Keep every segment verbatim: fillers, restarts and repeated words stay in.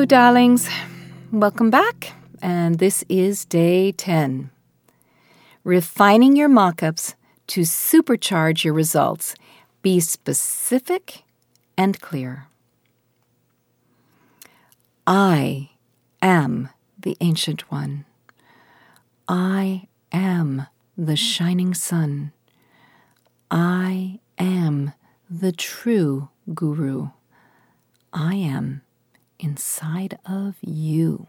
Hello, darlings. Welcome back, and this is day ten. Refining your mock-ups to supercharge your results. Be specific and clear. I am the Ancient One. I am the shining sun. I am the true guru. I am inside of you.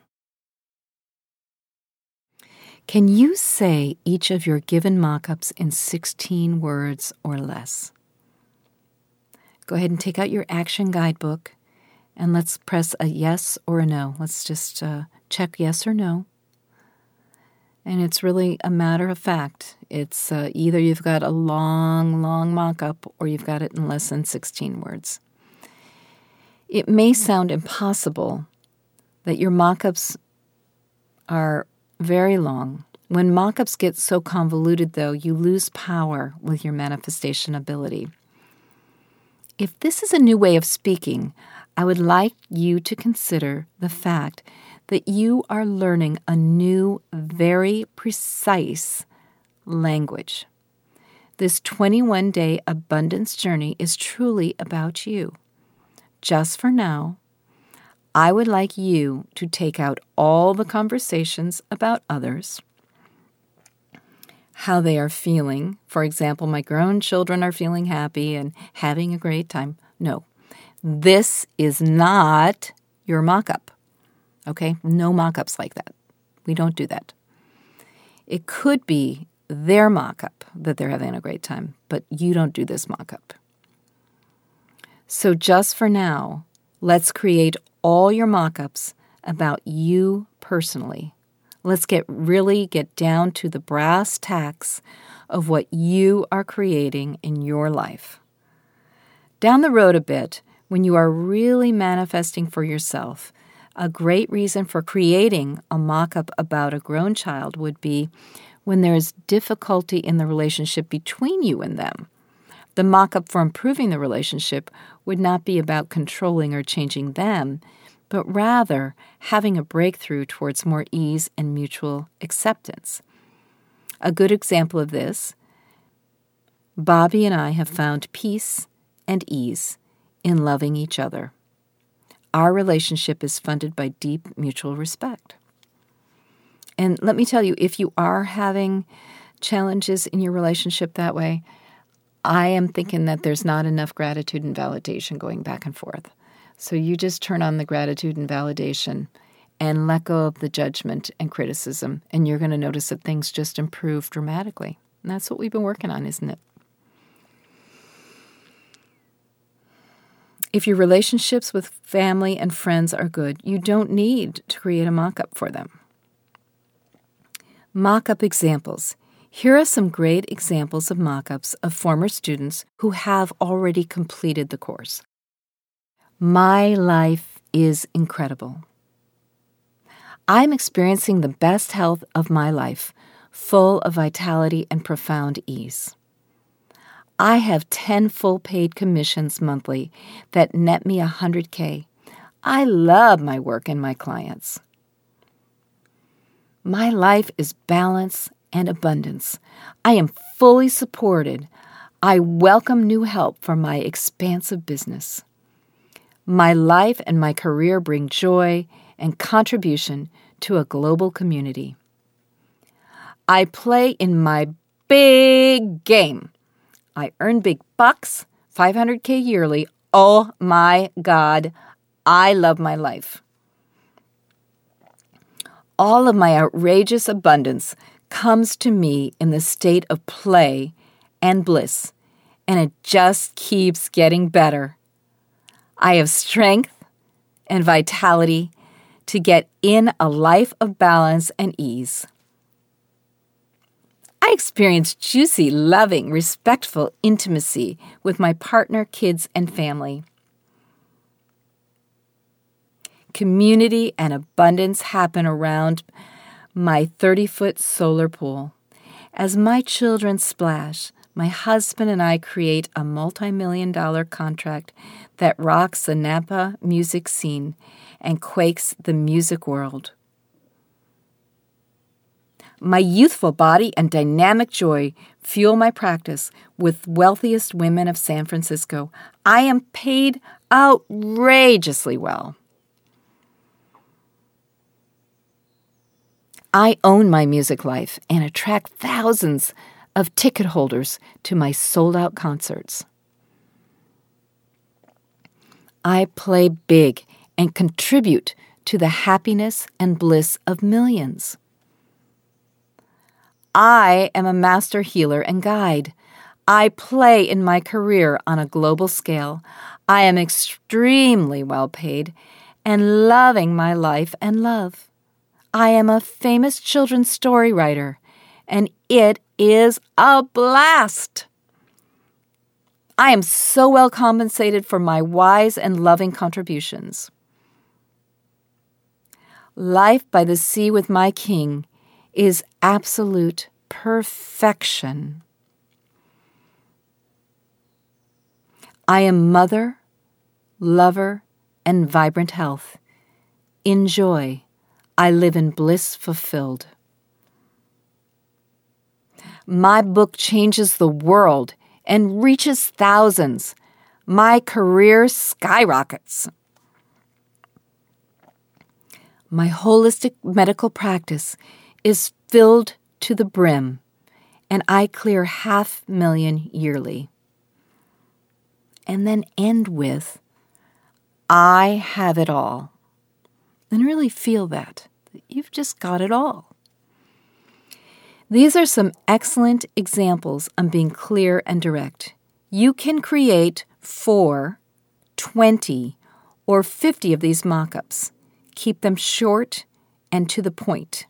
Can you say each of your given mock-ups in sixteen words or less? Go ahead and take out your action guidebook and let's press a yes or a no. Let's just uh, check yes or no. And it's really a matter of fact. It's uh, either you've got a long, long mock-up or you've got it in less than sixteen words. It may sound impossible that your mock-ups are very long. When mock-ups get so convoluted, though, you lose power with your manifestation ability. If this is a new way of speaking, I would like you to consider the fact that you are learning a new, very precise language. This twenty-one day abundance journey is truly about you. Just for now, I would like you to take out all the conversations about others, how they are feeling. For example, my grown children are feeling happy and having a great time. No, this is not your mock-up. Okay? No mock-ups like that. We don't do that. It could be their mock-up that they're having a great time, but you don't do this mock-up. So just for now, let's create all your mock-ups about you personally. Let's get really get down to the brass tacks of what you are creating in your life. Down the road a bit, when you are really manifesting for yourself, a great reason for creating a mock-up about a grown child would be when there is difficulty in the relationship between you and them. The mock-up for improving the relationship would not be about controlling or changing them, but rather having a breakthrough towards more ease and mutual acceptance. A good example of this, Bobby and I have found peace and ease in loving each other. Our relationship is funded by deep mutual respect. And let me tell you, if you are having challenges in your relationship that way, I am thinking that there's not enough gratitude and validation going back and forth. So you just turn on the gratitude and validation and let go of the judgment and criticism, and you're going to notice that things just improve dramatically. And that's what we've been working on, isn't it? If your relationships with family and friends are good, you don't need to create a mock-up for them. Mock-up examples. Here are some great examples of mock-ups of former students who have already completed the course. My life is incredible. I'm experiencing the best health of my life, full of vitality and profound ease. I have ten full paid commissions monthly that net me one hundred K. I love my work and my clients. My life is balance and abundance. I am fully supported. I welcome new help for my expansive business. My life and my career bring joy and contribution to a global community. I play in my big game. I earn big bucks, five hundred K yearly. Oh my God, I love my life. All of my outrageous abundance comes to me in the state of play and bliss, and it just keeps getting better. I have strength and vitality to get in a life of balance and ease. I experience juicy, loving, respectful intimacy with my partner, kids, and family. Community and abundance happen around my thirty-foot solar pool. As my children splash, my husband and I create a multi-million dollar contract that rocks the Napa music scene and quakes the music world. My youthful body and dynamic joy fuel my practice with wealthiest women of San Francisco. I am paid outrageously well. I own my music life and attract thousands of ticket holders to my sold-out concerts. I play big and contribute to the happiness and bliss of millions. I am a master healer and guide. I play in my career on a global scale. I am extremely well paid and loving my life and love. I am a famous children's story writer, and it is a blast. I am so well compensated for my wise and loving contributions. Life by the sea with my king is absolute perfection. I am mother, lover, and vibrant health. In joy, I live in bliss fulfilled. My book changes the world and reaches thousands. My career skyrockets. My holistic medical practice is filled to the brim, and I clear half million yearly. And then end with, I have it all. And really feel that. You've just got it all. These are some excellent examples on being clear and direct. You can create four, twenty, or fifty of these mock-ups. Keep them short and to the point.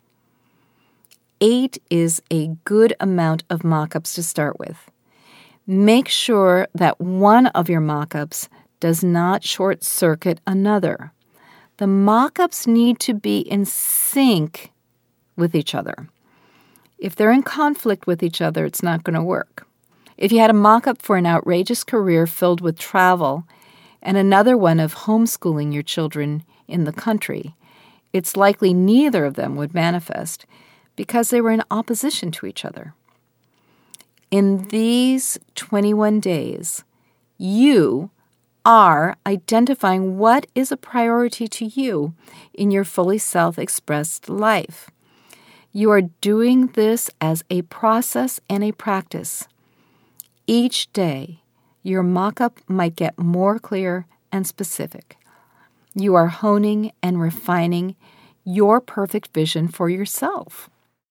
Eight is a good amount of mock-ups to start with. Make sure that one of your mock-ups does not short-circuit another. The mock-ups need to be in sync with each other. If they're in conflict with each other, it's not going to work. If you had a mock-up for an outrageous career filled with travel and another one of homeschooling your children in the country, it's likely neither of them would manifest because they were in opposition to each other. In these twenty-one days, you are identifying what is a priority to you in your fully self-expressed life. You are doing this as a process and a practice. Each day, your mock-up might get more clear and specific. You are honing and refining your perfect vision for yourself.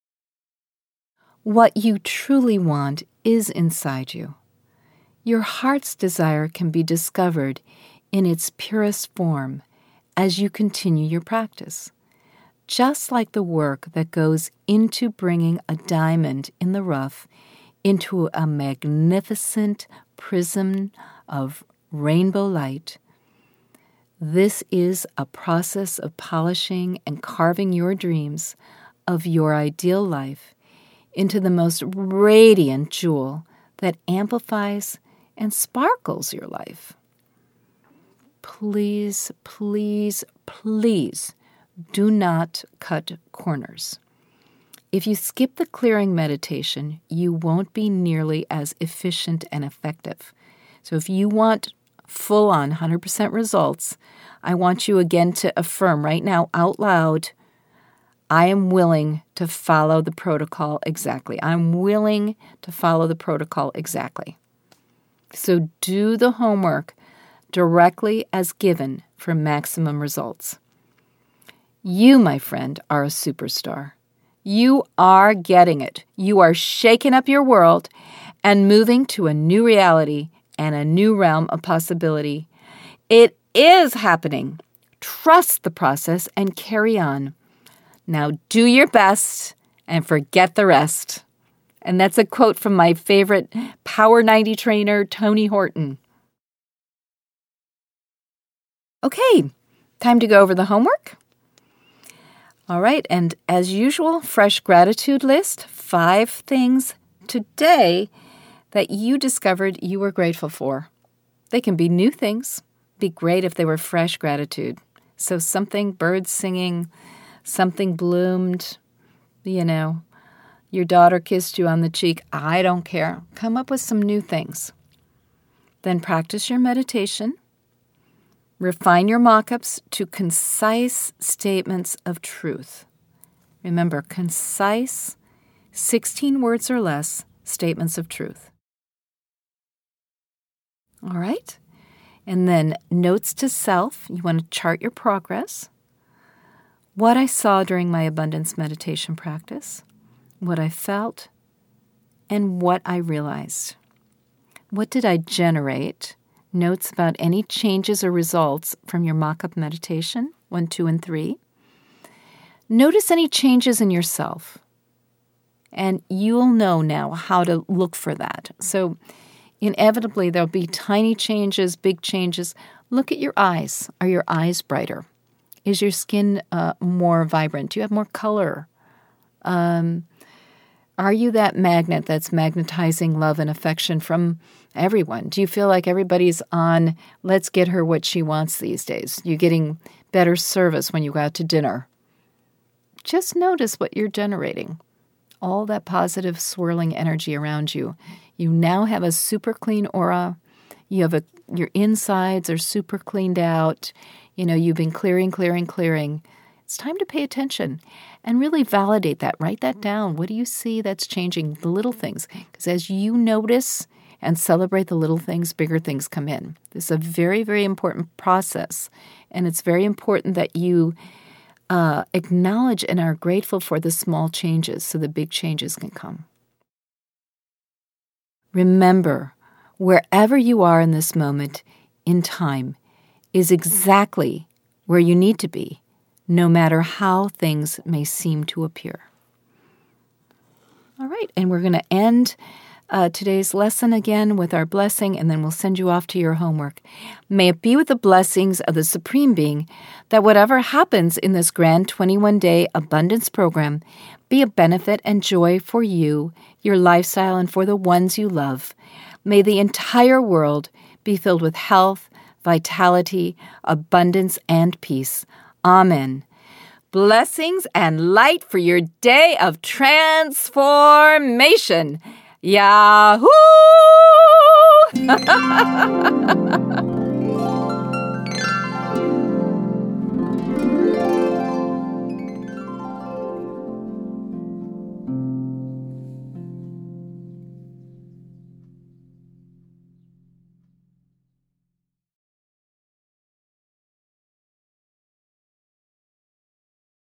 What you truly want is inside you. Your heart's desire can be discovered in its purest form as you continue your practice. Just like the work that goes into bringing a diamond in the rough into a magnificent prism of rainbow light, this is a process of polishing and carving your dreams of your ideal life into the most radiant jewel that amplifies and sparkles your life. Please, please, please do not cut corners. If you skip the clearing meditation, you won't be nearly as efficient and effective. So if you want full-on one hundred percent results, I want you again to affirm right now out loud, I am willing to follow the protocol exactly. I'm willing to follow the protocol exactly. So do the homework directly as given for maximum results. You, my friend, are a superstar. You are getting it. You are shaking up your world and moving to a new reality and a new realm of possibility. It is happening. Trust the process and carry on. Now do your best and forget the rest. And that's a quote from my favorite Power ninety trainer, Tony Horton. Okay, time to go over the homework. All right, and as usual, fresh gratitude list, five things today that you discovered you were grateful for. They can be new things. Be great if they were fresh gratitude. So something, birds singing, something bloomed, you know, your daughter kissed you on the cheek. I don't care. Come up with some new things. Then practice your meditation. Refine your mock-ups to concise statements of truth. Remember, concise, sixteen words or less, statements of truth. All right? And then notes to self. You want to chart your progress. What I saw during my abundance meditation practice, what I felt, and what I realized. What did I generate? Notes about any changes or results from your mock-up meditation, one, two, and three. Notice any changes in yourself, and you'll know now how to look for that. So inevitably, there'll be tiny changes, big changes. Look at your eyes. Are your eyes brighter? Is your skin uh, more vibrant? Do you have more color? Um, are you that magnet that's magnetizing love and affection from everyone? Do you feel like everybody's on, let's get her what she wants these days? You're getting better service when you go out to dinner. Just notice what you're generating. All that positive swirling energy around you. You now have a super clean aura. You have a, your insides are super cleaned out. You know, you've been clearing, clearing, clearing. It's time to pay attention and really validate that. Write that down. What do you see that's changing? The little things. Because as you notice and celebrate the little things, bigger things come in. This is a very, very important process. And it's very important that you uh, acknowledge and are grateful for the small changes so the big changes can come. Remember, wherever you are in this moment in time is exactly where you need to be, no matter how things may seem to appear. All right, and we're going to end uh, today's lesson again with our blessing, and then we'll send you off to your homework. May it be with the blessings of the Supreme Being that whatever happens in this grand twenty-one day abundance program be a benefit and joy for you, your lifestyle, and for the ones you love. May the entire world be filled with health, vitality, abundance, and peace. Amen. Blessings and light for your day of transformation. Yahoo!